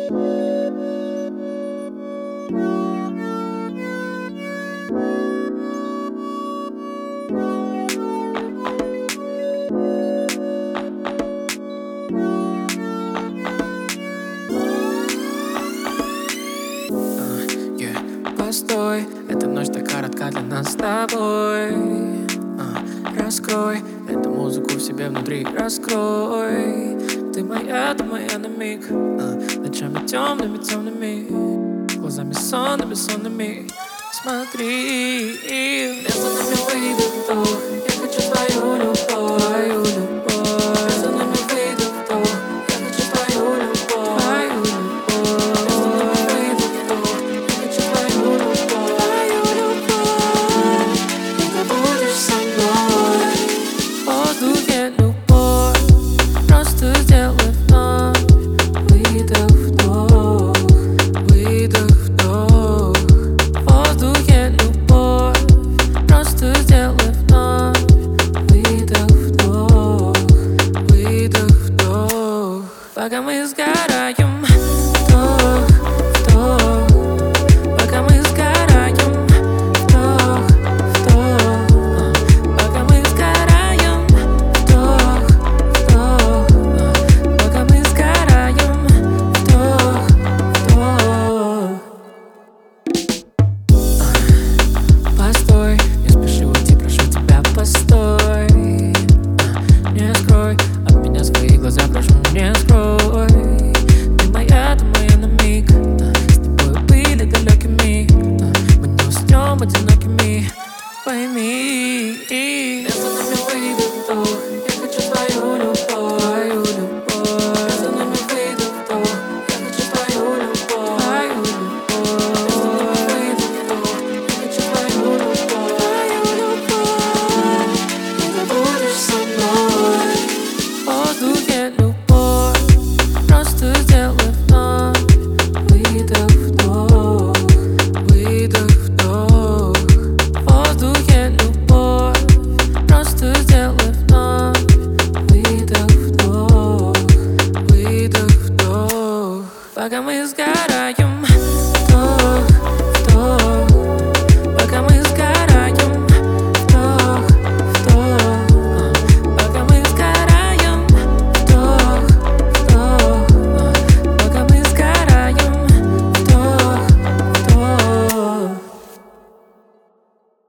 Постой, эта ночь так коротка для нас с тобой. Раскрой эту музыку в себе внутри, раскрой. Ты моя на миг. Ночами темными, глазами сонными. Смотри, между нами выйдет вдох. Я хочу твою любовь. Между нами выйдет вдох. Я хочу твою любовь. Между нами выйдет вдох. Я хочу твою любовь. И ты будешь со мной. В воздухе любовь. Просто сделай вновь. Выдох, вдох. Выдох, вдох. В воздухе любовь. Просто сделай вновь. Выдох, вдох. Выдох, вдох. Пока мы сгораем.